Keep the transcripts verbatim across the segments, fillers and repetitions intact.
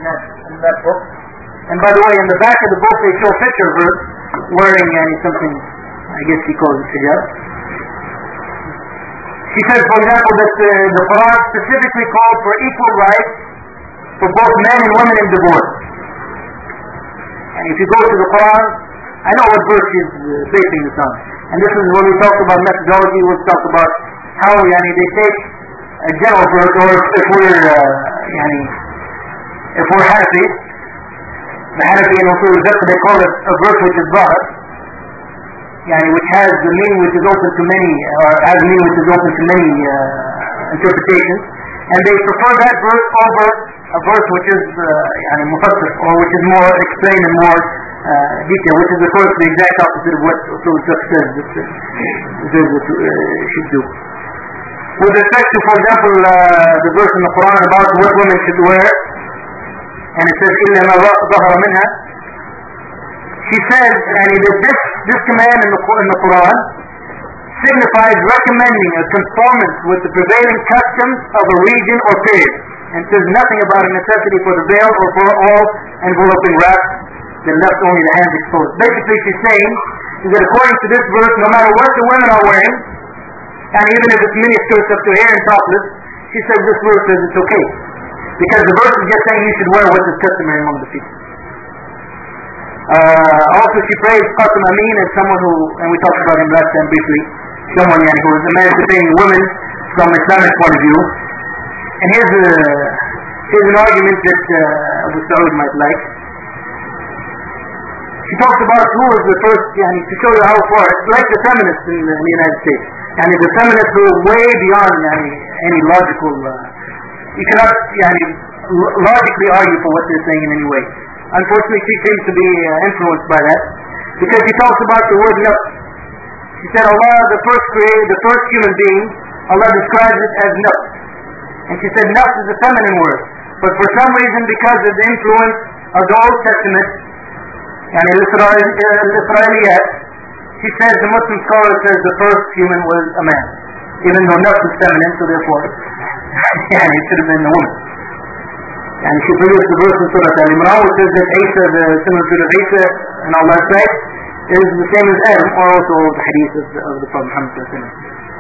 that in that book. And by the way, in the back of the book they show a picture of her wearing yani, something, I guess she calls it hijab. She says, for example, that uh, the Quran specifically called for equal rights for both men and women in divorce. And if you go to the Quran, I know what verse she's uh, basing this on. And this is when we talk about methodology, we'll talk about how yani, they take a general verse, or if, if we're uh, yani, if we're Hanafi, the Hanafi and Usul al-Fiqh, they call it a verse which is Zahar, yani, which has the meaning which is open to many, or has a meaning which is open to many uh, interpretations, and they prefer that verse over a verse which is uh, yani, mufassir, or which is more explained and more uh, detailed, which is of course the exact opposite of what Usul al-Fiqh says that uh, says that uh, should do. With respect to, for example, uh, the verse in the Quran about what women should wear, and it says إِلَّا مَا ظَهَرَ مِنْهَا, she says and that this, this command in the, in the Quran signifies recommending a conformance with the prevailing customs of a region or period, and says nothing about a necessity for the veil or for all enveloping wrap that left only the hands exposed. Basically she's saying is that according to this verse, no matter what the women are wearing, and even if it's miniskirts up to hair and topless, she says this verse says it's okay. Because the verse is just saying you should wear what is customary among the people. Uh, also she praised Qasim Amin as someone who, and we talked about him last time briefly, someone yani, who is emancipating women from Islamic point of view. And here's, a, here's an argument that uh, Abu Saud might like. She talks about who was the first, yani, to show you how far, it's like the feminists in, in the United States. And the feminists go way beyond yani, any logical, uh, you cannot yani, logically argue for what they're saying in any way. Unfortunately, she seems to be uh, influenced by that, because she talks about the word nafs. She said Allah, the first created, the first human being, Allah describes it as nafs. And she said nafs is a feminine word, but for some reason, because of the influence of the Old Testament, and al-Israeliyat, she says, the Muslim scholar says the first human was a man, even though nafs is feminine, so therefore yeah, it should have been a woman. And she produced the verse in Surah Al-Imran which says that Isa, the similar to the Isa in Allah's sight, is the same as Adam, or also the hadith of the, of the Prophet Muhammad sallallahu alaihi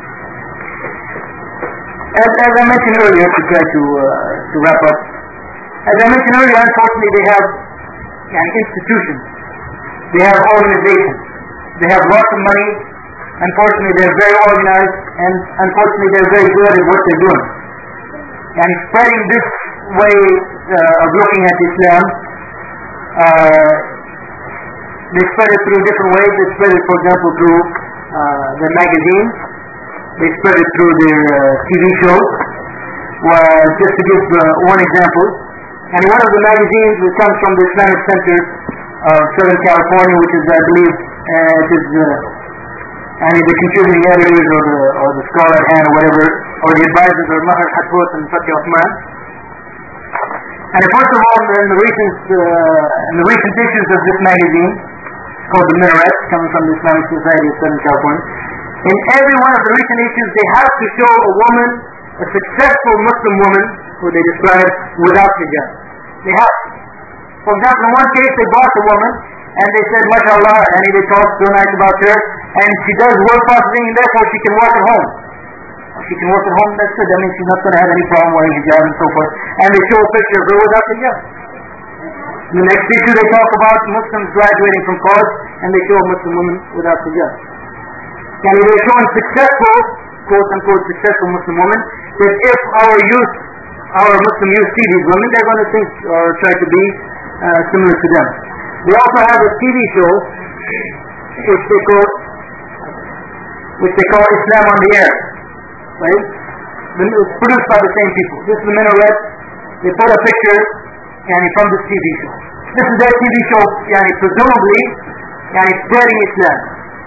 wasallam. As, as I mentioned earlier, to try to, uh, to wrap up, as I mentioned earlier, unfortunately they have yani, institutions, they have organizations, they have lots of money, unfortunately they're very organized, and unfortunately they're very good at what they're doing. And spreading this way uh, of looking at Islam, uh, they spread it through different ways. They spread it, for example, through uh, their magazines. They spread it through their uh, T V shows. Well, just to give uh, one example, and one of the magazines that comes from the Islamic Center of Southern California, which is, I believe, uh, it is uh, and the contributing editors or the, or the scholar at hand or whatever, or the advisors are Maher Hatfoot and Fatih Osman. And first of all, in the recent uh, in the recent issues of this magazine, called The Minaret, coming from the Islamic Society of Southern California, in every one of the recent issues, they have to show a woman, a successful Muslim woman, who they describe without hijab. They have to. For example, in one case, they bought a woman, and they said, MashaAllah, and they talked so nice about her, and she does work processing, and therefore she can work at home. She can work at home, that's good. That means she's not going to have any problem wearing hijab and so forth. And they show a picture of her without hijab. In the next issue, they talk about Muslims graduating from college, and they show a Muslim woman without hijab. And they're showing successful, quote-unquote, successful Muslim women, that if our youth, our Muslim youth see these women, they're going to think or try to be uh, similar to them. They also have a T V show, which they call, which they call Islam on the Air. Right? It's produced by the same people. This is the Minaret. They put a picture yani, from this T V show. This is their T V show, yani, presumably yani, spreading Islam.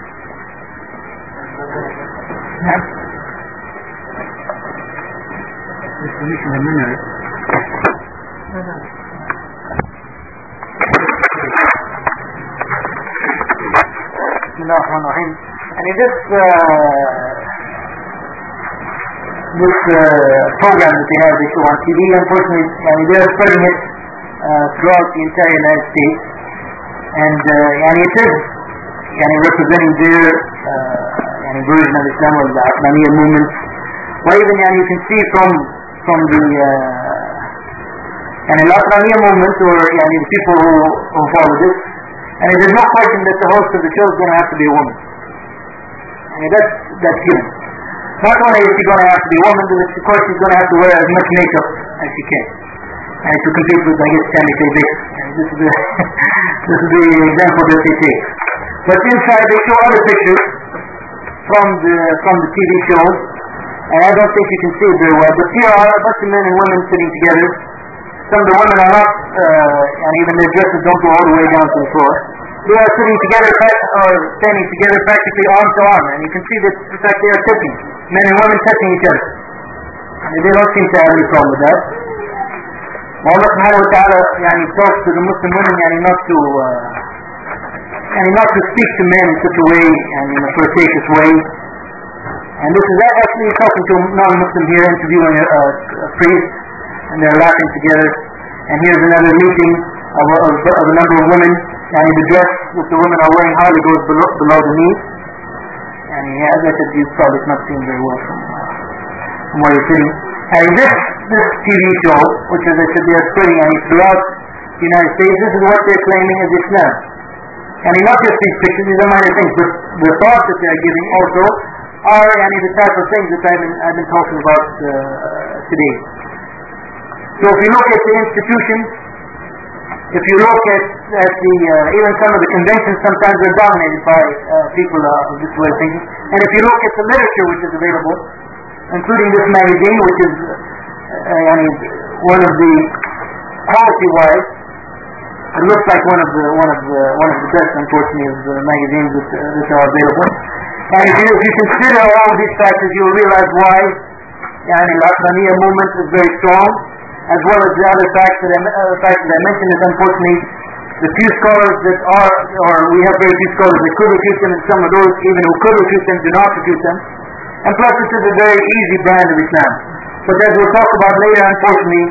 Yeah. This is the Minaret. Bismillah ar-Rahman ar-Rahim. And in this uh, this uh, program that they have, they show on T V, unfortunately, I mean, they are spreading it uh, throughout the entire United States, and uh, yani it is yani representing their uh, yani version of Islam, or the Aqlaniyya movement. Or even yani you can see from from the uh, yani Aqlaniyya movement, or yani the people who, who follow this, and there's no question that the host of the show is going to have to be a woman. And that's that's given. Not only is she going to have to be a woman, but of course she's going to have to wear as much makeup as she can, and to compete with, I guess, Tammy Faye Baker. And this is the this is the example that they take. But inside they show other pictures from the from the T V shows, and I don't think you can see it very well. But here are a bunch of men and women sitting together. Some of the women are not, uh, and even their dresses don't go all the way down to the floor. They are sitting together, or standing together, practically arm to arm, and you can see that in fact they are touching, men and women touching each other. And they don't seem to have any problem with that. Allah subhanahu wa ta'ala yani, talks to the Muslim women yani, not to uh, yani, not to speak to men in such a way, and in a flirtatious way. And this is actually talking to a non-Muslim here, interviewing a, a, a priest, and they're laughing together. And here's another meeting of, of, of a number of women, and the dress that the women are wearing hardly goes below, below the knees. And as I said, you probably not seen very well from, uh, from where you're sitting. And this this T V show, which as I said they are spreading and throughout the United States, this is what they're claiming as Islam. And not just these pictures, these are minor things, but the thoughts that they are giving also are yani, the type of things that I've been, I've been talking about uh, today. So if you look at the institutions, if you look at, at the, uh, even some of the conventions sometimes are dominated by uh, people uh, of this way of thinking. And if you look at the literature which is available, including this magazine, which is uh, I mean, one of the quality-wise, it looks like one of the one of the one of the best, unfortunately, of the magazines that, uh, that are available. And if you, if you consider all of these factors, you'll realize why yani, the Aqlaniyya movement is very strong, as well as the other facts that I, uh, facts that I mentioned. Is unfortunately the few scholars that are, or we have very few scholars that could refute them, and some of those even who could refute them do not refute them. And plus, this is a very easy brand of Islam. But as we'll talk about later, unfortunately,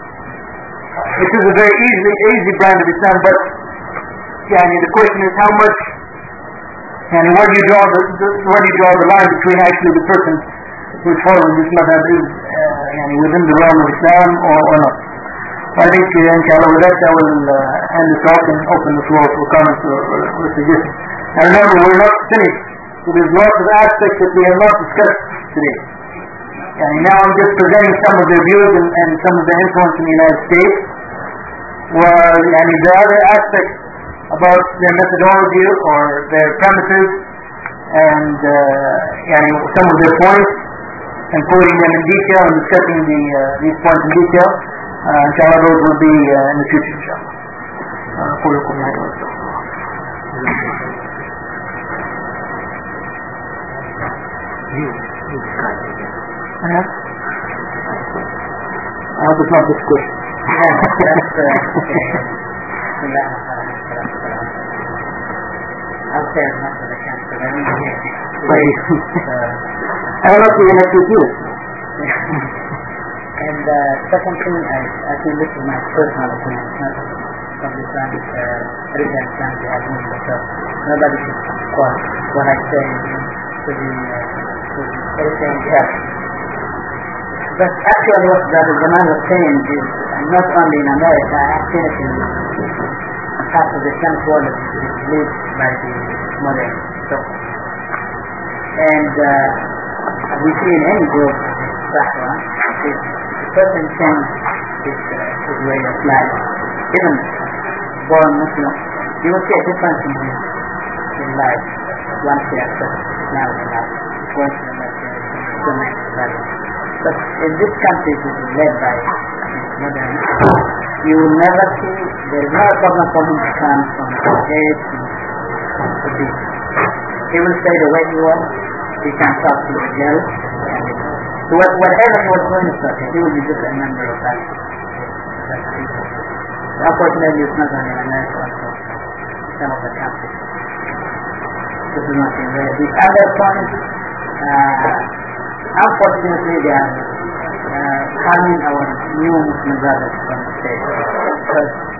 it is a very easy, easy brand of Islam. But yeah, I mean, the question is how much, and where do you draw the, the where do you draw the line between actually the person who is following this madhab is uh, yani, within the realm of Islam or, or not. I think, uh, inshallah, with that I will uh, end the talk and open the floor for comments or, or, or suggestions. And remember, we're not finished. So there's lots of aspects that we have not discussed today. And now I'm just presenting some of their views and, and some of their influence in the United States. Well, I mean, the other aspects about their methodology or their premises and uh, I mean, some of their points, and quoting them in detail and discussing the, uh, these points in detail. Uh, inshallah, those will be uh, in the future, inshallah. Uh, You, you describe it again. Uh-huh. I hope it's not this quick. Yes, that's uh, I'll say as much as I can, but I don't hear. I don't know if you're going to do it. And uh, second thing, I, I think this is my personal opinion, not from the Islamic, uh, religion Islamic argument, so nobody should quote what I say to the uh, everything else. But actually what Brother Jamal was saying is not only in America, I have seen it in half of the Islamic world is led by the modern so. And uh, we see in any group Sahwa, if the person changes his, uh, his way of life, even born Muslim, you will see a difference in his in life once he accepts Islam in life. Going to the masjid, so nice value. But in this country, it is led by modern. You will never see, there is no problem for him to come from A to B. He will stay the way he was. He can talk to the girl. So what, whatever he was doing is okay. He will be just a member of that. that people. Unfortunately, it's not only in America, also some of the countries. This is not in there. The other point, Uh, unfortunately, they are uh, harming our new Muslim brothers from the States because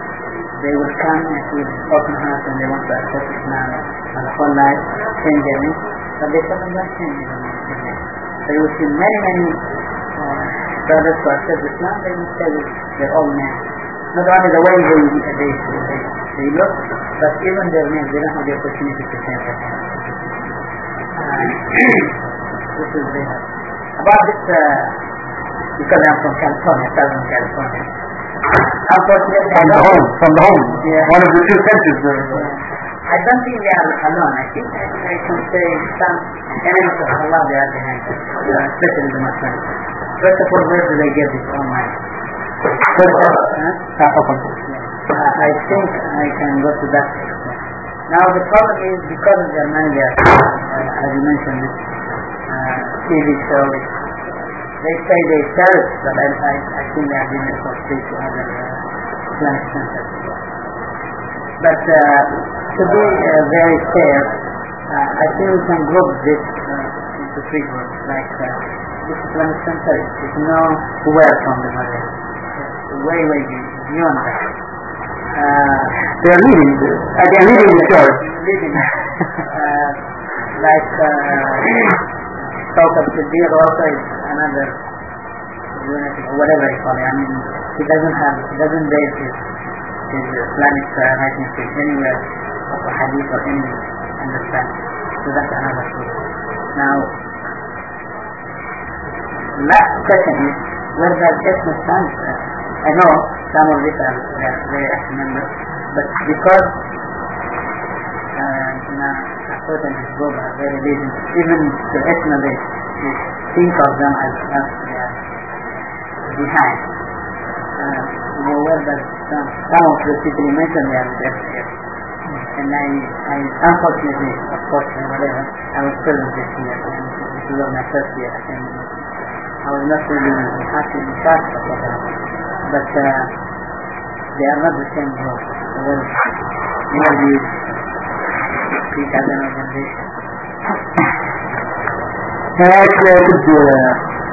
they will come with open heart and they want to accept Islam and the whole life, change their name, but they suddenly don't change their name. So you will see many, many uh, brothers who accept Islam, they will stay with their old name. Not only the way they, they, they, they look, but even their names, they don't have the opportunity to change their name. Uh, this is the, about this, uh, because I'm from California, Southern California. Unfortunately, from the home, from the home, yeah. One of the two centers. Uh, yeah. I don't think they are alone. I think I, I can say some elements of Allah they are behind us, uh, especially the Muslims. First of all, where do they get this online? First, uh, huh? uh, I think I can go to that extent. Now the problem is because of their media, uh, as you mentioned, this uh, T V show. They say they sell it, but I, I, I think they are giving it for free to other uh, Islamic centers. But uh, to be uh, very fair, uh, I think we can group this uh, into three groups. Like uh, this Islamic center is nowhere from the Muslims. It's way, way beyond that. Uh, they are leading the, uh, they are leading the church. Leading, uh, like uh, Sawqat Siddiq also is another unit or whatever you call it. I mean, he doesn't have, he doesn't base his, his Islamic uh, writing anywhere of a hadith or any understanding. So that's another thing. Now, last question is, where does Islam stand? Uh, I know some of these are very active members, but because uh, you know, Akut and his group are very leading, even to Islam they think of them as us they are behind. Uh, well, where does some, some of the people you mentioned they are just here. And I, I unfortunately, of course, whatever, I was present this year, and this was my first year attending. I was not really happy in fact of what happened. But uh, they are not the same group. So well, where do you speak as an organization? Well, actually, I could, uh,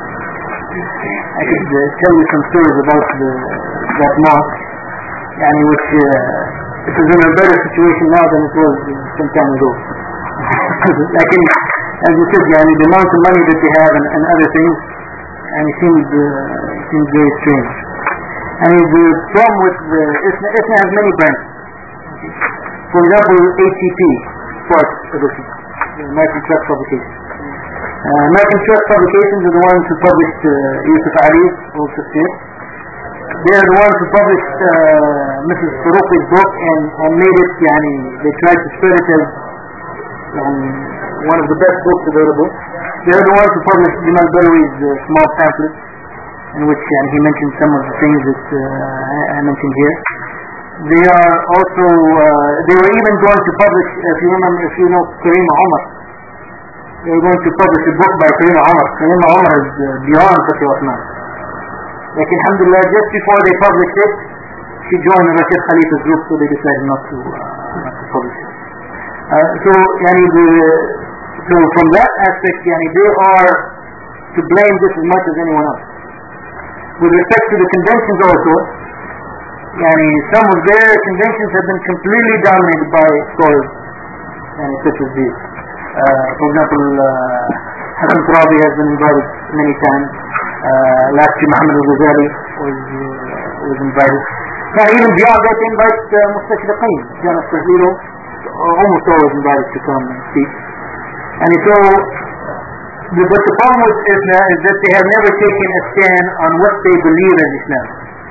I could uh, tell you some stories about the, that mosque, and which uh, it is in a better situation now than it was some time ago. I can, as you said, yani, the amount of money that they have and, and other things, and it seems, uh, it seems very strange. I mean, the problem with the ISNA, ISNA has many branches. For example, A T P, Sports Edition, the American Trust Publications. Uh, American Trust Publications are the ones who published uh, Yusuf Ali's Old Tafsir. They are the ones who published uh, Missus Farouqi's book and, and made it, yani, they tried to spread it as um, one of the best books available. They are the ones who published Jamal Badawi's uh, small pamphlet, in which um, he mentioned some of the things that uh, I, I mentioned here. They are also, uh, they were even going to publish, if you remember, if you know Karima Omar, they were going to publish a book by Karima Omar. Karima Omar is uh, beyond Fatih Osman. Like, alhamdulillah, just before they published it, she joined the Rashid Khalifa's group, so they decided not to, uh, not to publish it. Uh, so, yani, the, so from that aspect, yani, they are to blame just as much as anyone else. With respect to the conventions also, yani, some of their conventions have been completely dominated by scholars, yani, such as these. Uh, for example, uh, Hassan Turabi has been invited many times. Uh, last year Muhammad al-Ghazali was, uh, was invited. Now even beyond that they invite uh, Mustashriqeen, Jonas Fazlilo, almost always invited to come and speak. And so, the, but the problem with Islam is that they have never taken a stand on what they believe as Islam.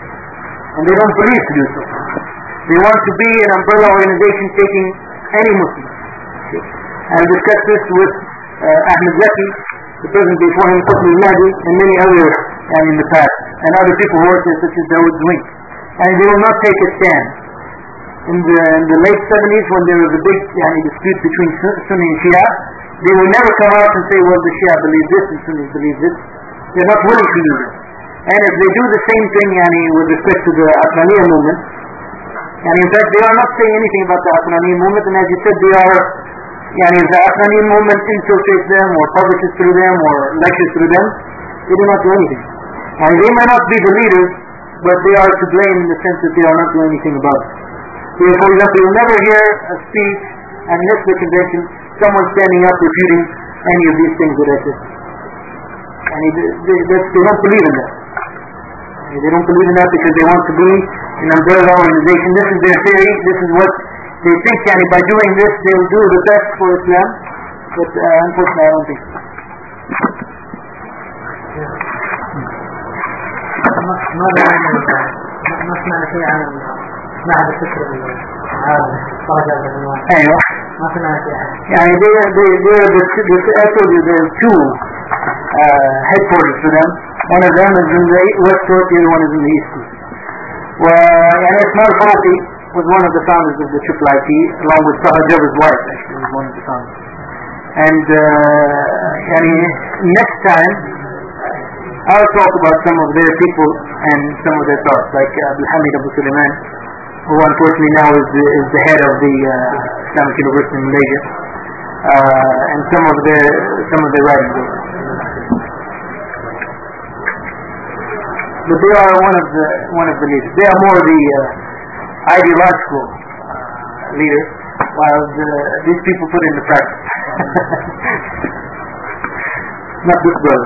And they don't believe to do so. They want to be an umbrella organization taking any Muslim. Okay. I discussed this with uh, Ahmed Zaki, the president before him, Qutb al-Mahdi, and many others uh, in the past, and other people who worked there, such as Dawood Zwink. And they will not take a stand. In the, in the late seventies, when there was a big yani, dispute between Sunni and Shia, they will never come out and say, well, the Shia believe this and Sunnis believe this. They're not willing to do this. And if they do the same thing yani, with respect to the Aqlaniyya movement, and in fact they are not saying anything about the Aqlaniyya movement, and as you said, they are, yani, if the Aqlaniyya movement infiltrates them or publishes through them or lectures through them, they do not do anything. And they may not be the leaders, but they are to blame in the sense that they are not doing anything about it. For example, you'll never hear a speech at an ISLA convention, someone standing up refuting any of these things that I said. And they, they, they, they don't believe in that. They don't believe in that because they want to be an umbrella organization. This is their theory. This is what they think. And by doing this, they'll do the best for Islam. But uh, unfortunately, I don't think so. ما ما سمعنا شيء عن معهد الفكر العالمي خرج هذا العنوان. أيوه. ما سمعنا شيء عنه. يعني they they they are the, the I told you there are two uh, headquarters for them. One of them is in the West Coast, the other one is in the East Coast. ويعني إسماعيل الفاروقي was one of the founders of the Triple I T, along with Taha Jaber's wife actually was one of the founders. And uh, يعني next time I'll talk about some of their people and some of their thoughts, like uh, Abdul Hamid Abu Sulaiman, who unfortunately now is the, is the head of the uh, Islamic University in Malaysia, uh, and some of their some of their writings. But they are one of the one of the leaders. They are more the uh, ideological uh, leaders, while the, these people put in the practice. Not this brother.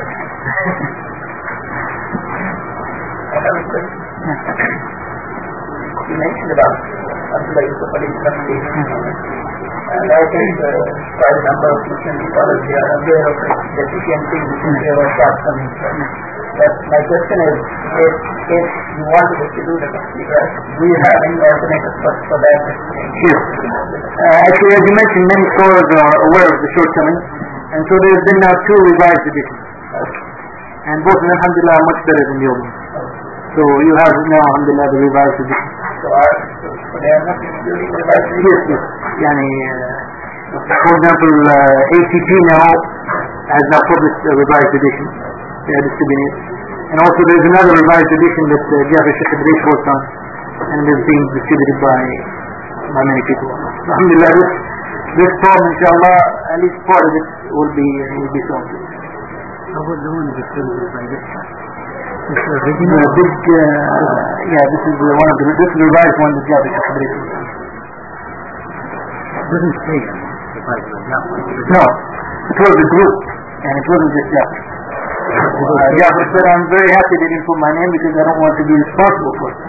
You mentioned about Abdullah Yusuf Ali Naqvi, and I think uh, quite a number of Muslim scholars here are aware of the deficiencies which is there or shortcomings. But my question is, if, if you want to do the tafsir, do you have any alternatives for, for that? Yes. Uh, actually, as you mentioned, many scholars are aware of the shortcomings, and so there have been now two revised editions. And both of them, alhamdulillah, are much better than the old ones. So you have now, alhamdulillah, the revised edition. So, are, so they are not including the revised edition? Yes, yes. Yani, uh, for example, uh, A T P now has now published a revised edition. They are distributing it. And also there's another revised edition that uh, Jafar Sheikh Idris worked on, and it is being distributed by by many people. Alhamdulillah, this, this problem, inshallah, at least part of it will be uh, will be solved. How about the one distributed by this time? This is a big, uh, yeah, this is uh, one of the, this is the revised one that Jafar Sheikh Idris worked on. It doesn't say the Bible is not one. No, it was a group, and it wasn't just Jafar. Uh, Jafar said, I'm very happy they didn't put my name because I don't want to be responsible for it.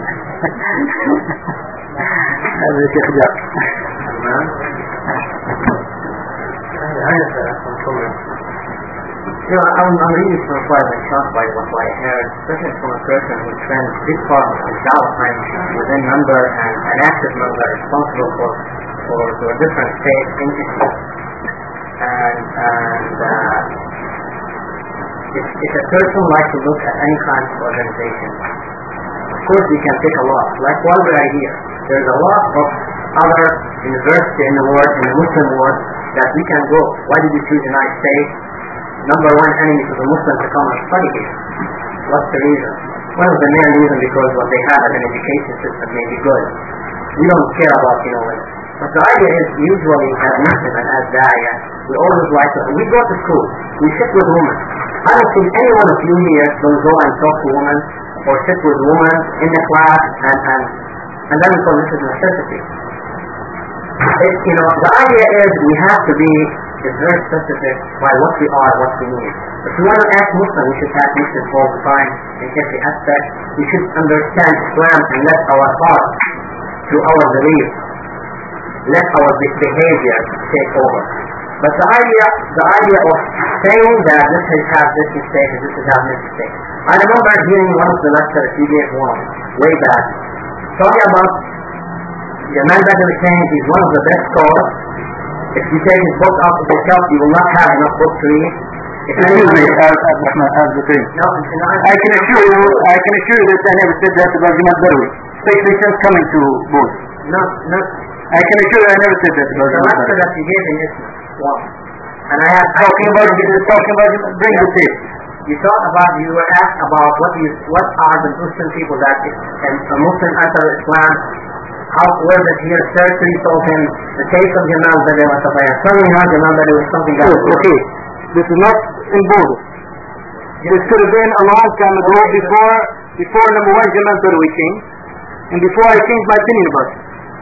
That's the Sheikh Jafar. You know, I'm, I'm really surprised and shocked by what I heard, especially from a person who spends big part of his job time within member and an active member responsible for, for, for different state entities. And, and uh, if, if a person likes to look at any kind of organization, of course we can pick a lot. Like one right here, there's a lot of other universities in the world, in the Muslim world, that we can go. Why did we choose the United States? Number one enemy to the Muslims to come and study here. What's the reason? One of the main reasons because what they have as an education system may be good. We don't care about, you know, it. But the idea is usually as Muslims and as Da'iyah, we always like to, we go to school, we sit with women. I don't think any one of you here will go and talk to women or sit with women in the class and, and, and then because this is necessity. It, you know, the idea is we have to be is very specific by what we are, what we need. If we want to act Muslim, we should act Muslim all the time in every aspect. We should understand Islam and let our heart through our belief, let our behavior take over. But the idea, the idea of saying that this has had this mistake and this has had this mistake. I remember hearing one of the lectures he gave one way back, talking about the man that is saying he's one of the best scholars. If you take his book out of the shelf, you will not have enough books to read. Excuse me, as the thing. No, I can assure you, I can assure you that I never said that about Jamaat Badawi, especially since coming to both. No, no. I can assure you I never said that about The Jamaat lecture Badawi. that you gave in this one, and I have Talking about, talking about, bring the tape. you thought about, you were asked about what you, what are the Muslim people that and a Muslim enter Islam. How was it here? Certainly told him the case of Jamal Badawi was a fire. Certainly not Jamal Badawi was something that Yes, okay. This is not in border. This could have been a long time ago before before number one Jamal Badawi came and before I changed my opinion about it.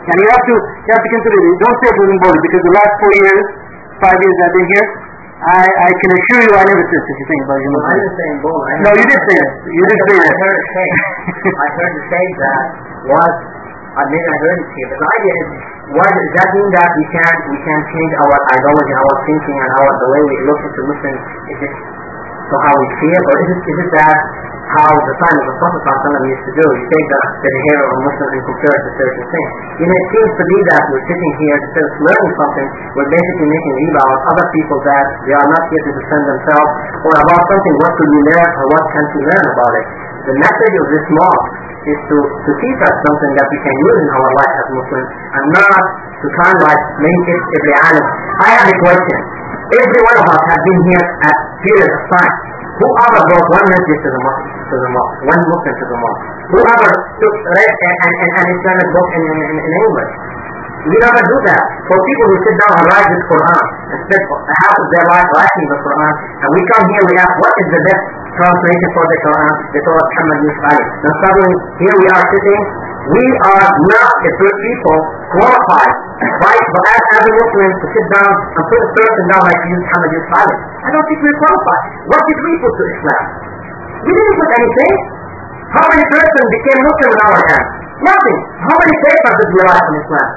And you have to you have to consider it. Don't say it wasn't bold, because the last four years, five years I've been here, I, I can assure you I never said such a thing about you. Well, I didn't say in bold. I No, you did say it. You did say I it. heard it say. I heard it say that was. I maybe I heard it here, but the idea is, what does that mean that we can't we can't change our ideology, our thinking, and our the way we look into Muslims? Is it so how we see it, or is it is it that how the time of the Prophet ﷺ used to do? You take the, the behavior of Muslims and compare it to certain things. You know, it seems to be that we're sitting here instead of learning something, we're basically making riba about other people that they are not here to defend themselves, or about something. What could we learn, or what can we learn about it? The message of this mosque is to, to teach us something that we can use in our life as Muslims, and not to kind of like make it every alim. I have a question. Every one of us has been here at periods of time. Whoever brought one message to the mosque, to the mosque, one Muslim to the mosque, whoever took read an, an, an Islamic book in, in, in English. We never do that. For people who sit down and write this Quran and spend half of their life writing the Quran, and we come here, we ask, what is the best translation for the Quran? They told us Muhammad Yusuf Ali. Now suddenly, here we are sitting, we are not a good people qualified, right? But as, as a Muslim, to sit down and put a person down like you, Muhammad Yusuf Ali. I don't think we're qualified. What did we put to Islam? We didn't put anything. How many persons became Muslim in our hands? Nothing. How many papers did we write from Islam?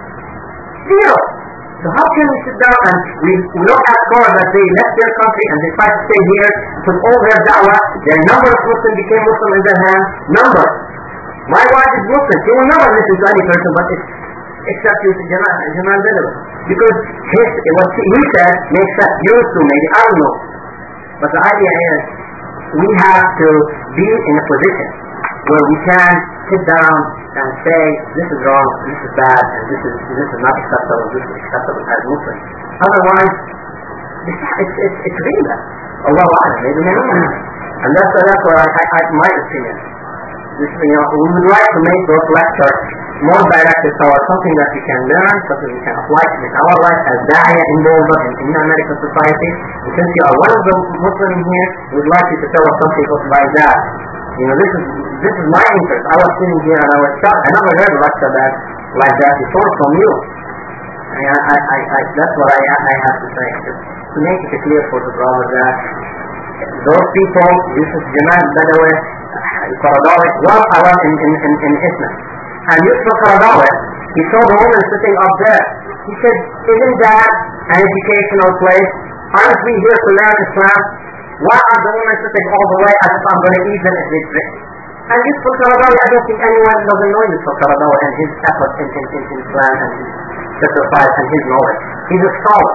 Zero. So how can we sit down and we, we don't have scholars that they left their country and they try to stay here, put all their da'wah, their number of Muslims became Muslim in their hands, number. My wife is Muslim, she will never listen to any person but it's, except you, Jamal, Jamal Bedouin. Because his, what he said makes sense, used to maybe, I don't know. But the idea is, we have to be in a position where we can sit down and say, this is wrong, this is bad, and this is this is not acceptable, this is acceptable as Muslims. Otherwise, it's it's it's, it's riba. Allah Alam, maybe not. And that's that's what I, I, I my opinion. This, you know, we would like to make those lectures more directed towards something that we can learn, something we can apply in our life as da'iyah involved in, in American society. And since you are one of the Muslims here, we'd like you to tell us something like that. You know, this is this is my interest. I was sitting here and I was shocked. I never heard a lecture that like that before from you. I, I, I, I, that's what I, I have to say. Just to make it clear for the brother that those people, Yusuf Jamal Badawi, Qaradawi, was allowed in, in, in, in Islam. And Yusuf Qaradawi, he saw the woman sitting up there. He said, isn't that an educational place? Aren't we here to learn Islam? Why are the women sitting all the way as if I'm going to eat them if they drink? And Yusuf Qaradawi, I don't think anyone doesn't know Yusuf Qaradawi and his effort in, in, in, in Islam and his sacrifice and his knowledge. He's a scholar.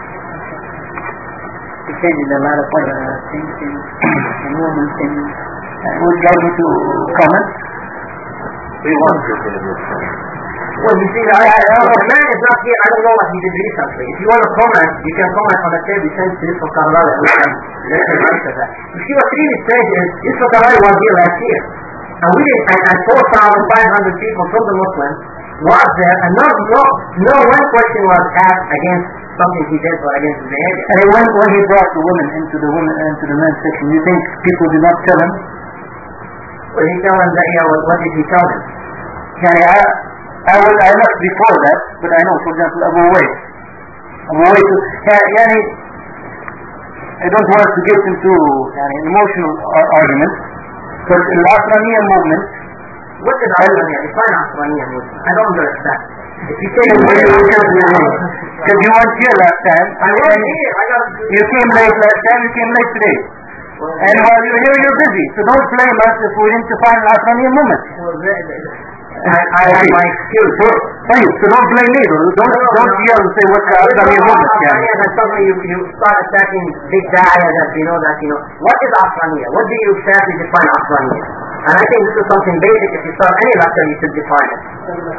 He changed a lot of uh, things in, in women's things. Uh, would you like me to comment? We want to do this. Well, you see, I, I, I, The man is not here. I don't know what he did recently. If you want to comment, you can comment on the tape we sent to Yusuf Qaradawi and we can let him answer that. You see, what's really strange is Yusuf Qaradawi was here last year. And we did, and, and four thousand five hundred people from the Muslims was there, and no, no, no one question was asked against something he did or against his behavior. And when, when he brought the women into the women into the men's section, you think people did not tell him? Well, he told them that, yeah, well, what did he tell them? Yani, I, I was I left before that, but I know, for example, Abu Uwais. Abu Uwais, yani, I don't want to get into yani, emotional ar- arguments, but in the Asraniya movement, What is Asraniya? Define Asraniya movement. I don't understand. If you say because you weren't here last time, I wasn't here. I got you came late last time, you came late today. well, And while you're here, you're busy. So don't blame us if we didn't define the Asraniya movement. well, the, the, I, I have my excuse. So, thank you. So don't blame me. Don't, don't, No, no, don't no. yell and say what's the Asraniya movement. Yeah. Asraniya, then suddenly you, you start attacking big da'iyah that you know that, you know, what is Asraniya? What do you exactly define Asraniya? And I think this is something basic. If you start any lecture, you should define it.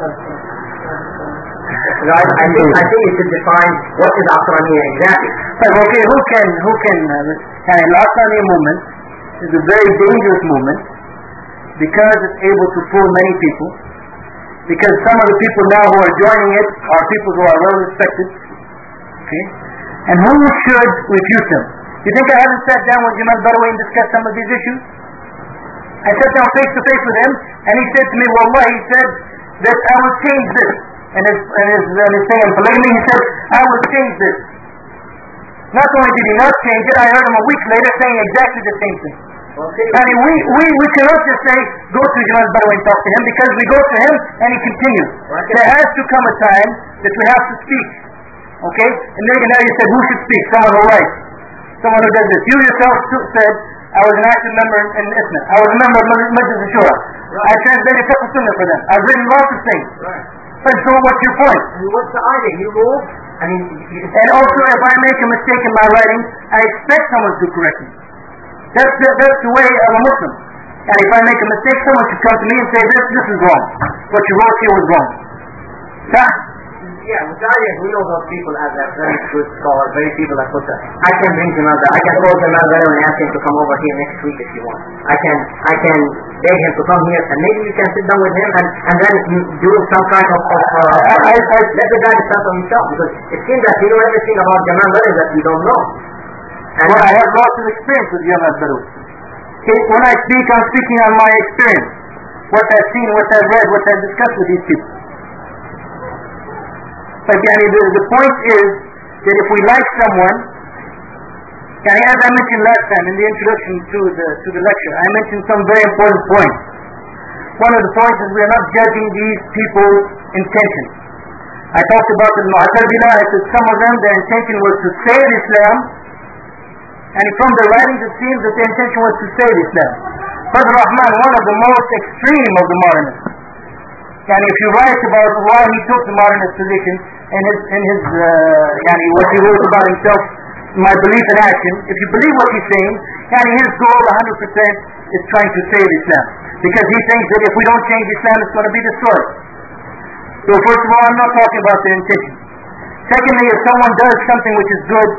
Right? I think, I think you should define what is Asraniya exactly. But okay, who can, who can, uh, and the Asraniya movement is a very dangerous movement because it's able to pull many people, because some of the people now who are joining it are people who are well respected, okay, and who should refute them? You think I haven't sat down with Jamal Badawi and discussed some of these issues? I sat down face to face with him, and he said to me, Wallah, he said that I will change this. and his, and his, and his thing on polygamy, he said, I will change this. Not only did he not change it, I heard him a week later saying exactly the same thing. Okay. I mean, we, we, we cannot just say, go to Jamal Badawi and talk to him, because we go to him and he continues. Okay. There has to come a time that we have to speak. Okay? And then now you said, who should speak? Someone who writes. Someone who does this. You yourself said, I was an active member in ISNA. I was a member of Majlis al-Shura. Right. I translated Fiqh Sunnah for them. I've written lots of things. Right. But so what's your point? And what's the idea? You move, I mean... You, and also, if I make a mistake in my writing, I expect someone to correct me. That's the, that's the way of a Muslim. And if I make a mistake, someone should come to me and say, this, this is wrong. What you wrote here was wrong. So, yeah, Mujahid, we know those people as a very good scholar, very people that put that. I can bring Jamal Badawi. I can call Jamal Badawi and ask him to come over here next week if you want. I can I can beg him to come here, and maybe you can sit down with him and, and then do some kind of, of uh, I, I, let the guy decide for himself, because it seems that you know everything about Jamal Badawi that we don't know. And well, I have lots of experience with Jamal Badawi. When I speak, I'm speaking on my experience. What I've seen, what I've read, what I've discussed with these people. But yani, the, the point is that if we like someone, yani, as I mentioned last time in the introduction to the to the lecture, I mentioned some very important points. One of the points is we are not judging these people's intentions. I talked about the Mu'tazila. I said some of them, their intention was to save Islam, and from the writings it seems that their intention was to save Islam. Fazl Rahman, one of the most extreme of the modernists. And if you write about why he took the modernist position in his, in his uh, yani what he wrote about himself, my belief in action, if you believe what he's saying, yani his goal one hundred percent is trying to save Islam. Because he thinks that if we don't change Islam, it's going to be destroyed. So first of all, I'm not talking about the intention. Secondly, if someone does something which is good,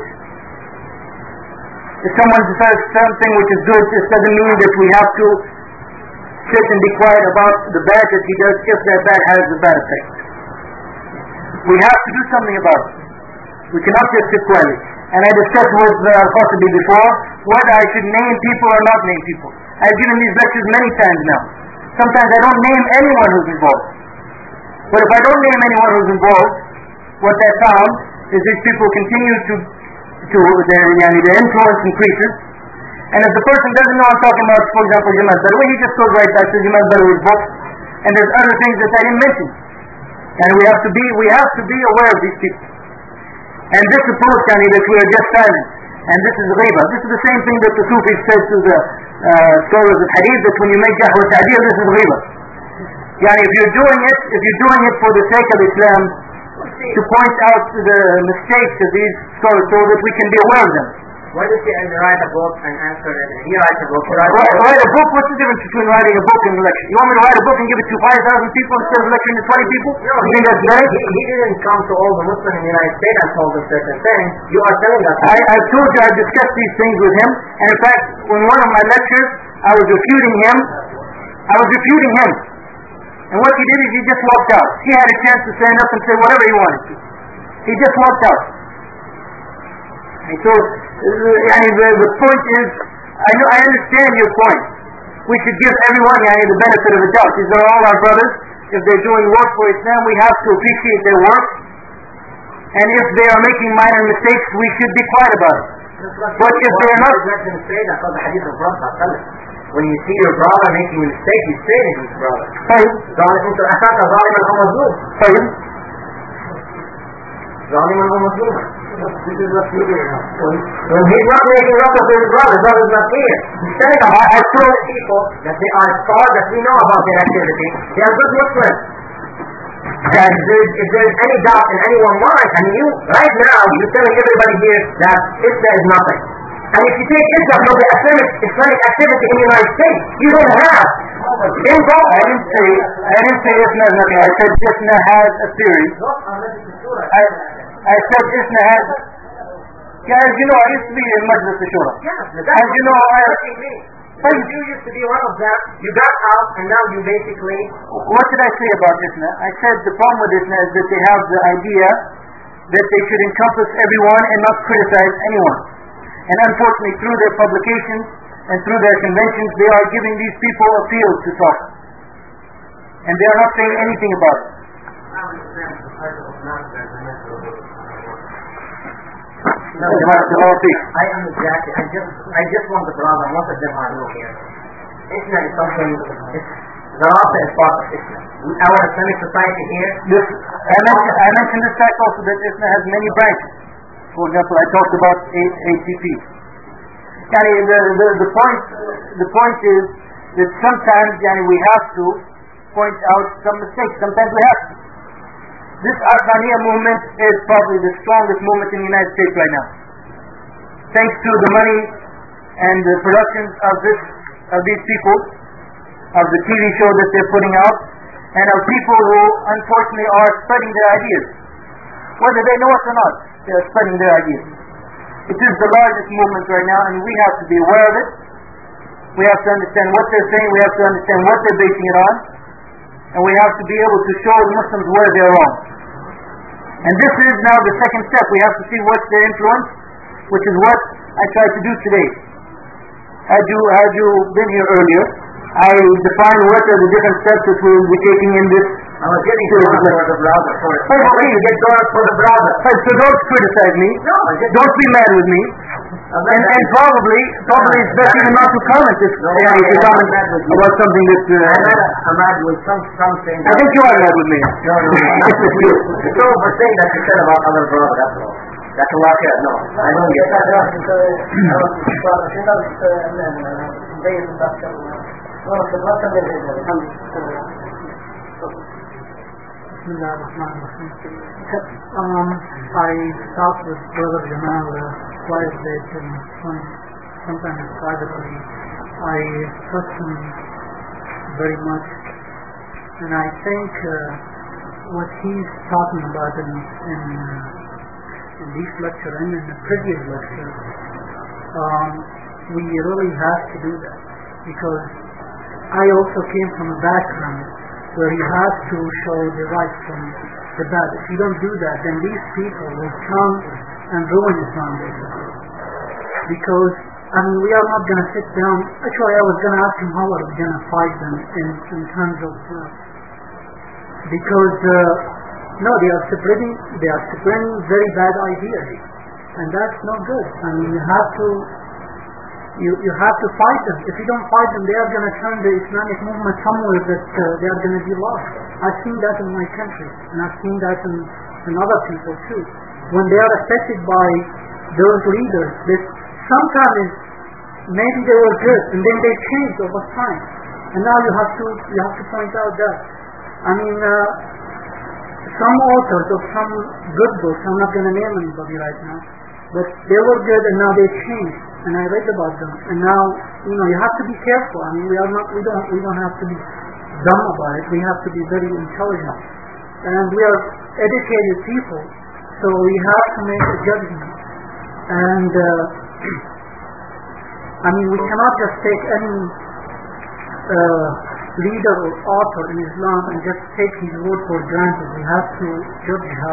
if someone does something which is good, this doesn't mean that we have to sit and be quiet about the bad that he does if that bad has a bad effect. We have to do something about it. We cannot just sit quietly. And I discussed with uh, possibly before whether I should name people or not name people. I've given these lectures many times now. Sometimes I don't name anyone who's involved. But if I don't name anyone who's involved, what I found is these people continue to, to their, yani, their influence increases. And if the person doesn't know I'm talking about, for example, Jamal Badawi, he just goes right back to Jamal Badawi's book, and there's other things that I didn't mention. And we have to be, we have to be aware of these people. And this approach, yani, that we are just silent, and this is ghiba. This is the same thing that the Sufis said to the uh, scholars of Hadith, that when you make Jahwa Ta'dil, this is ghiba. Yani, if you're doing it, if you're doing it for the sake of Islam, to point out the mistakes of these scholars so that we can be aware of them. Why does he write a book and answer it? He writes a book. Write, write, write a book? What's the difference between writing a book and a lecture? You want me to write a book and give it to five thousand people instead of lecturing to twenty people? No, you he, think that's better? He, he didn't come to all the Muslims in the United States and told them certain things. You are telling us. I, I told you I discussed these things with him. And in fact, in one of my lectures, I was refuting him. I was refuting him. And what he did is he just walked out. He had a chance to stand up and say whatever he wanted to. He just walked out. And so, yani, the, the point is, I know, I understand your point. We should give everyone yani, the benefit of the doubt. These are all our brothers. If they're doing work for Islam, we have to appreciate their work. And if they are making minor mistakes, we should be quiet about it. But if they are not... When you see your brother making a mistake, you say to his brother. طيب. طيب. ظالما ومظلوما. This is what he did. When he's not making up with his brother, his brother is not here. He's telling us, I told people that they are scholars, that we know about their activity. They are good Muslims. And if there's, if there's any doubt in anyone's mind, and you, right now, you're telling everybody here that Islam is nothing. And if you take Islam from the Islamic, Islamic activity in the United States, you don't have. Info. I didn't say, I didn't say Islam is nothing. I said Islam has a theory. I, I said Islam has... Yeah, as you know, I used to be in Majlis al-Shura. Yeah, as you know, I... But you used to be one of them, you got out, and now you basically... What did I say about Islam? I said the problem with Islam is that they have the idea that they should encompass everyone and not criticize anyone. And unfortunately, through their publications and through their conventions, they are giving these people a field to talk. And they are not saying anything about it. barakallahu feek. I am exactly. I just, I just want the brother. Most of them are new here. Islam is something. It's, the Rasa is part of Islam. Our Islamic society here. This, I mentioned, I mentioned this fact also that Islam has many branches. For example, I talked about A T P. Yani, the, the, the point, the point is that sometimes yani, we have to point out some mistakes. Sometimes we have to. This Arqaniya movement is probably the strongest movement in the United States right now. Thanks to the money and the productions of this, of these people, of the T V show that they're putting out, and of people who unfortunately are spreading their ideas. Whether they know it or not, they are spreading their ideas. It is the largest movement right now, and we have to be aware of it. We have to understand what they're saying, we have to understand what they're basing it on, and we have to be able to show the Muslims where they're wrong. And this is now the second step. We have to see what's their influence, which is what I tried to do today. Had you, had you been here earlier, I defined what are the different steps that we will be taking in this. I was getting to for the brother. For it. Hey, please, get dollars for the brother. Hey, so don't criticize me. No, just don't be mad with me. And, and probably, probably it's best even not to comment if, no, yeah, if you comment about something that. Uh, I'm mad, I'm mad with some something. I think you are mad with me. No, no, no, not with you. It's all for saying that you said about other brother. That's all. That's a lot here. No, I don't get that. Um, I talked with Brother Jamal uh, quite a bit and some, sometimes privately. I trust him very much, and I think uh, what he's talking about in in, uh, in this lecture and in the previous lecture, um, we really have to do that, because I also came from a background where you have to show the right from the bad. If you don't do that, then these people will come and ruin Islam, basically. Because, I mean, we are not going to sit down. Actually, I was going to ask him how are we going to fight them in, in terms of, uh, because, uh, no, they are spreading, they are spreading very bad ideas. And that's not good. I mean, you have to, You, you have to fight them. If you don't fight them, they are going to turn the Islamic movement somewhere that uh, they are going to be lost. I've seen that in my country, and I've seen that in, in other people too. When they are affected by those leaders, that sometimes maybe they were good, and then they changed over time. And now you have to you have to point out that. I mean, uh, some authors of some good books, I'm not going to name anybody right now, but they were good, and now they changed. And I read about them, and now you know you have to be careful. I mean, we are not, we don't, we don't have to be dumb about it. We have to be very intelligent, and we are educated people, so we have to make a judgment. And uh, I mean, we cannot just take any uh, leader or author in Islam and just take his word for granted. We have to judge how.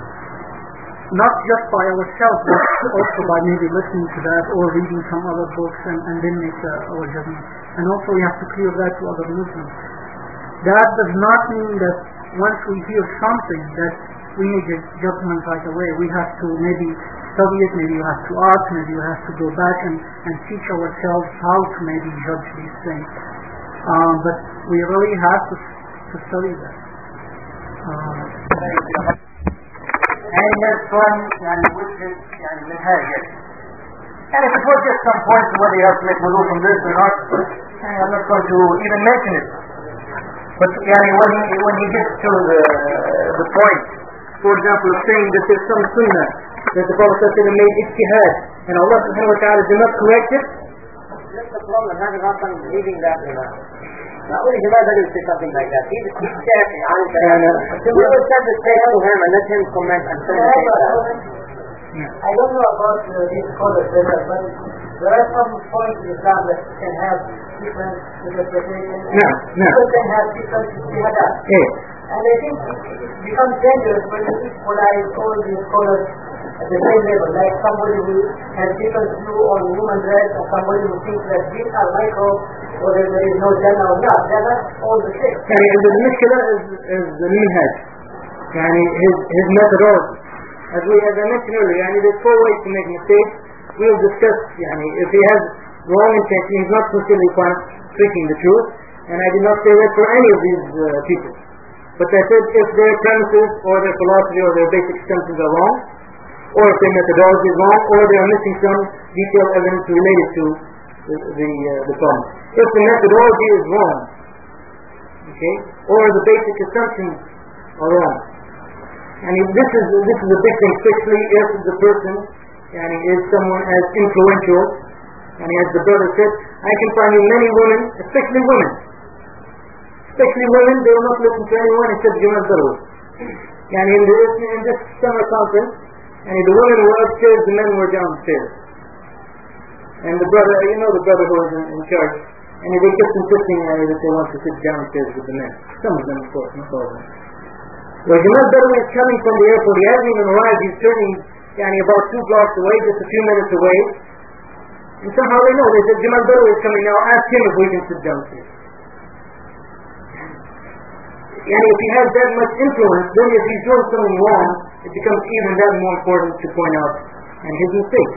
Not just by ourselves, but also by maybe listening to that or reading some other books and, and then make uh, our judgment. And also we have to clear that to other Muslims. That does not mean that once we hear something that we make a judgment right away. We have to maybe study it, maybe you have to ask, maybe you have to go back and, and teach ourselves how to maybe judge these things. Um, but we really have to, to study that. Um, and there's one yani, which is yani, minhaj. And if it was just some points whether you have to make wudu from this or not, yani, I'm not going to even mention it. But yani, when, he, when he gets to the, the point, for example, of saying that there's some sunnah that the Prophet ﷺ made ijtihad, and Allah subhanahu wa ta'ala did not correct it. That's the problem, having not done believing that Imam. Now, only Imam doesn't say something like that. He's he's Shafi, Ali Shafi. We will send the text to him and let him comment and say yeah. I don't know about uh, these scholars, but there are some points in Islam that can have different interpretations. No, no. People can have different ijtihadat. Yes. And I think it becomes dangerous when you equalize all these scholars at the same level, like somebody who has different view on human rights or somebody who thinks that these are microbes or that there is no Jannah or not. They're not all the same. يعني المشكلة is, is the minhaj. يعني his, his methodology. as we as I mentioned earlier, yani there's four ways to make mistakes. We'll discuss, yani if he has wrong intention, he's not sincerely speaking the truth, and I did not say that for any of these uh, people. But I said if their premises or their philosophy or their basic assumptions are wrong, or if their methodology is wrong, or they are missing some detailed evidence related to the the, uh, the problem. If the methodology is wrong, okay, or the basic assumptions are wrong, and this is this is a big thing, especially if the person and is someone as influential, and as the brother said, I can find you many women, especially women, especially women, they will not listen to anyone except Jamal Darwin. And in this in this summer conference, and the women were upstairs, the men were downstairs. And the brother, you know the brother who was in, in charge, and they kept insisting uh, that they want to sit downstairs with the men. Some of them, of course, not all of them. Well, Jamal Darwin is coming from the airport. He hasn't even arrived. He's turning yani, about two blocks away, just a few minutes away. And somehow they know. They said, Jamal Darwin is coming now. Ask him if we can sit downstairs. Yani, if he has that much influence, then if he's doing something wrong, it becomes even that more important to point out and his mistakes.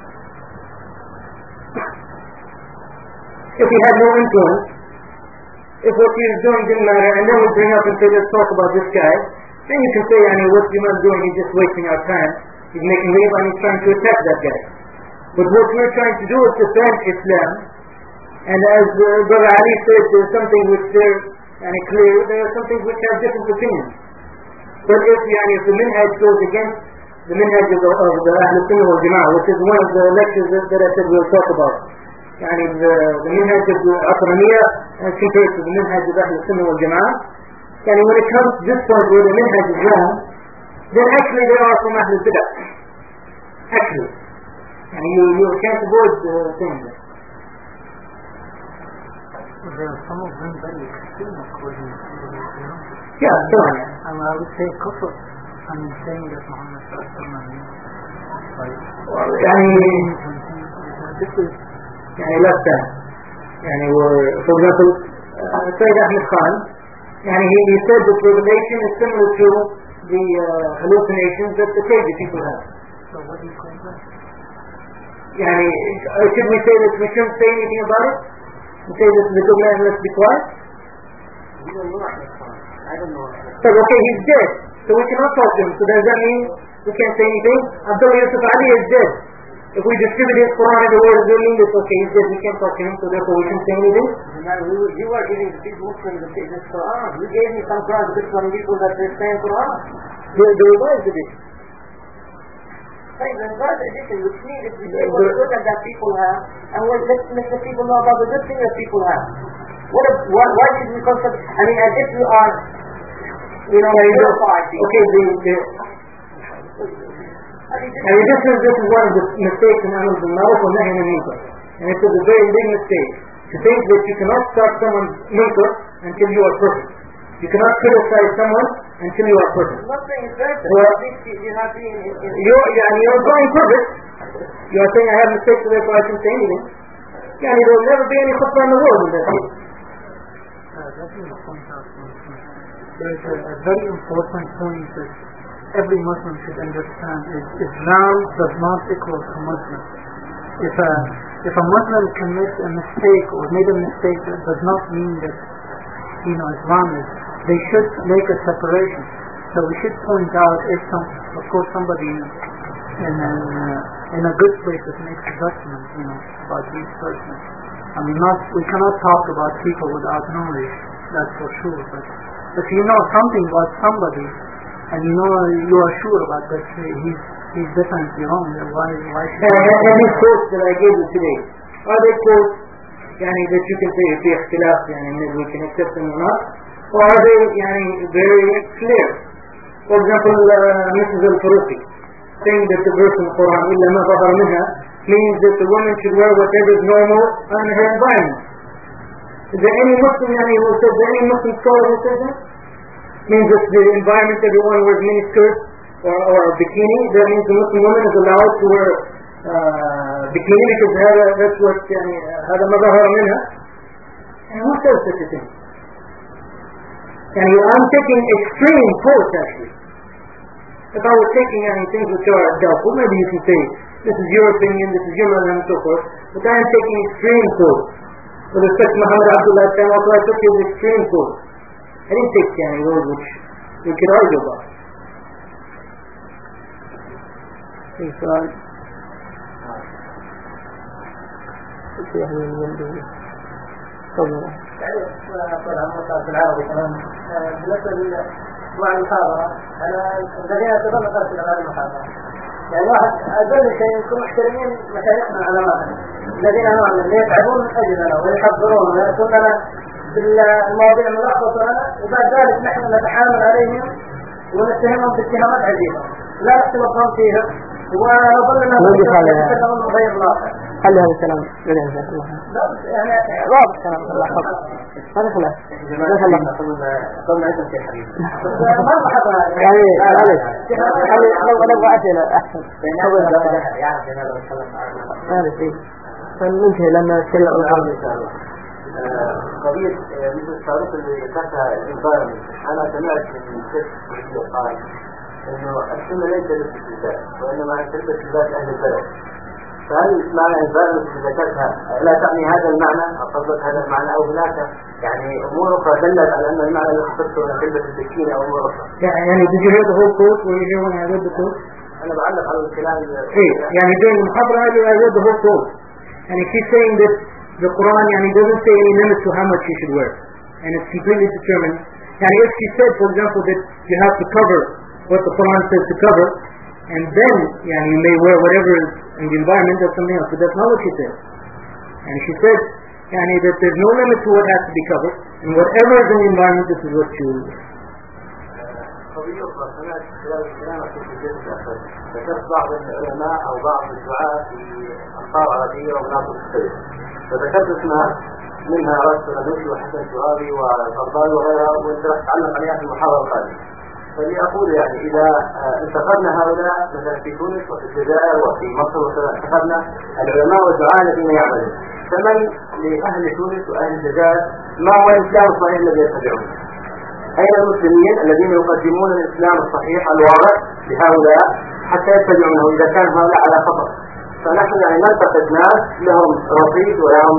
If he had no influence, if what he was doing didn't matter, and then we bring up and say, let's talk about this guy, then you can say, I mean, what Jamal is doing, he's just wasting our time. He's making riba and he's trying to attack that guy. But what we're trying to do is defend Islam. And as uh, Brother Ali said, there's something which they're yani, clear, there are some things which have different opinions. But if, yani, if the minhaj goes against the minhaj of the, of the Ahl Sunnah wal Jama'ah, which is one of the lectures that, that I said we'll talk about, yani the, the minhaj of the Aqraniyah as compared to the minhaj of Ahl Sunnah wal Jama'ah, yani when it comes to this point where the minhaj is wrong, then actually they are from Ahl Bid'ah. Actually. And you, you can't avoid uh, saying that. There are some of them very extreme according to the Islam. Yeah, sure. And I would say kufr. I mean saying that Muhammad sallallahu alaihi wasallam well, yani, this is yani less than. Yani we're, for example, uh, Sayyid Ahmed Khan, yani he, he said that revelation is similar to the uh, hallucinations that the crazy people have. So what do you call that? Yani, uh, should we say that we shouldn't say anything about it? And say this is a good man, let's be quiet? We don't know Ahmed Khan. I don't know Ahmed Khan. So okay, he's dead. So we cannot talk to him. So does that mean we can't say anything? Abdullah Yusuf Ali is dead. If we distribute his Quran everywhere, does it mean that okay, he's dead, we can't talk to him, so therefore we shouldn't say anything? We, you are giving these Muslims the this Quran. You gave me some Quran to some people that they say Quran. The, the revised edition. Say the revised edition, which means if we say what good that people have, and we let, let the people know about the good thing that people have. What? If, why, why should we consider? I mean, as if you are, you know, verified people. Okay, the, the I mean, this, I mean, this is this is one of the mistakes in Amr bin Ma'ruf and Nahy anil Munkar, and it's a very big mistake to think that you cannot stop someone's munkar until you are perfect. You cannot criticize someone until you are perfect. I'm not saying it's right. Well, At least you're not being. In, in, You're, yeah, you're going perfect. You are saying I have mistakes, so therefore I shouldn't say anything. Yeah, there will never be any khutbah in the world in that case. Uh, let me point out something. There is a, a very important point that every Muslim should understand is Islam does not equal to Muslim. If a, if a Muslim commits a mistake or made a mistake, that does not mean that you know Islam is. They should make a separation. So we should point out if some, of course, somebody in a, in a good place that makes a judgment, you know, about these persons. I mean, not we cannot talk about people without knowledge. That's for sure. But if you know something about somebody, and you know you are sure about that he's he's definitely wrong, then why why should and, and, and these quotes that I gave you today, are they quotes yani, that you can say if they ikhtilaf, yani, maybe we can accept them or not, or are they yani, very clear? For example, uh, Missus Al-Faruqi saying that the verse in the Quran إِلَّا مَا ظَهَرَ مِنْهَا means that the woman should wear whatever is normal in her environment. Is there any Muslim yani, who says, is there any Muslim scholar who says that? Means that the environment everyone wears mini skirts or, or a bikini, that means the Muslim woman is allowed to wear uh, bikini because هذا, that's what يعني, هذا ما ظهر منها. And who says such a thing? And I'm taking extreme quotes actually. if I was taking any things which are doubtful, maybe you can say, this is your opinion, this is your learning, and so forth, but I am taking extreme quotes. With respect to Muhammad Abdullah Khan, also I took his extreme quotes. I didn't take any those which we could argue about. في سؤال في أهل اليمن تفضل. أقول عن مصطلح العربي كمان بالنسبة لمع المحاضرة أنا الذين أتظن خلف الأغاني المحاضرة يعني واحد أقل شيء يكون محترمين مشايخنا علماءنا الذين أمامنا اللي يتعبون من أجلنا ويحضرون ويأتون لنا بالمواضيع الملخصة لنا وبعد ذلك نحن نتحامل عليهم ونتهمهم باتهامات عجيبة لا نحسب الظن فيها ونظن أنهم يتكلمون من غير واقع. خلي هذا الكلام لله إن شاء الله. يعني واضح كلام الله حفظ. هذا خلاص. ما خلاص. قلنا أنت في حبيب. ما لاحظنا. يعني معلش. خلي لو نبغى أسئلة أحسن. يعرف هذا الكلام. هذا شيء. فننتهي لما نتكلم عن إن شاء الله. قضية مثل التعريف اللي ذكرتها الانفايرمنت أنا سمعت من شيخ قال إنه السنة ليس للاستثبات وإنما للاستثبات أهل البلد. فهل معنى الانفايرمنت اللي ذكرتها لا تعني هذا المعنى أو قصدت هذا المعنى أو هناك يعني أمور أخرى دلت على أن المعنى اللي خصصته أن كلمة السكينة أو أمور أخرى؟ يعني did you hear the whole quote? Were you here when I read the quote? أنا بعلق على الكلام. إيه يعني during المحاضرة I read the whole quote and if she's saying that the Quran يعني doesn't say any limit to how much you should wear and it's completely determined. يعني if she said for example that you have to cover what the Quran says to cover and then يعني you may wear whatever is in the environment, that's something else, but that's not what she said. And she said يعني that there's no limit to what has to be covered and whatever is in the environment this is what you قضية أخرى سمعت خلال الكلام في الجزء الأخير ذكرت بعض العلماء أو بعض الدعاة في أمطار عربية ومناطق مختلفة فذكرت اسمها منها رأس النبي وحسن الشرابي والفضال وغيرها وانت راح تعلق عليها في المحاضرة القادمة. فلي أقول يعني إذا انتقدنا هؤلاء مثلا في تونس وفي الجزائر وفي مصر وكذا انتقدنا العلماء والدعاة الذين يعملون فمن لأهل تونس وأهل الجزائر ما هو الإسلام الصحيح الذي يتبعون؟ أين المسلمين الذين يقدمون الإسلام الصحيح الواضح لهؤلاء حتى يتبعونه إذا كان هؤلاء على خطأ؟ فنحن يعني ننتقد ناس لهم رصيد ولهم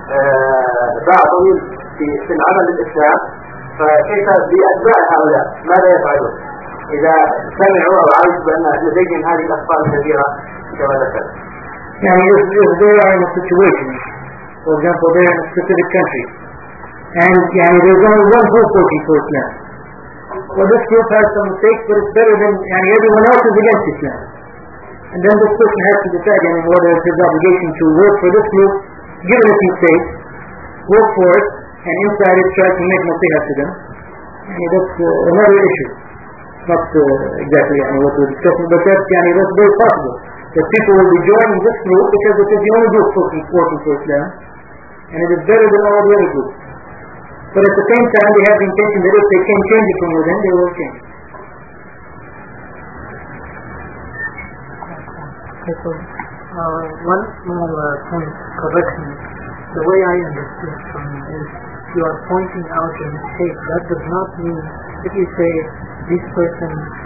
باع طويل في في العمل للإسلام فكيف بأتباع هؤلاء ماذا يفعلون إذا سمعوا أو عرفوا بأن لديهم هذه الأخطاء الكبيرة كما ذكرت؟ يعني if, if they are in a situation, for example, they're in a specific country, and يعني there's only one group working for Islam. Well, this group has some mistakes, but it's better than يعني everyone else is against Islam. And then this person has to decide yani, whether it's his obligation to work for this group, given its mistakes, work for it, and inside it try to make nasiha to them. Yani, that's uh, another issue. Not uh, exactly yani, what we're discussing, but that's, yani, that's very possible. That people will be joining this group because it is the only group working, working for Islam, and it is better than all the other groups. But at the same time, they have the intention that if they can change it from within, they will change it. Okay, so uh, one small uh, point correction. The way I understood from you is you are pointing out a mistake. That does not mean if you say this person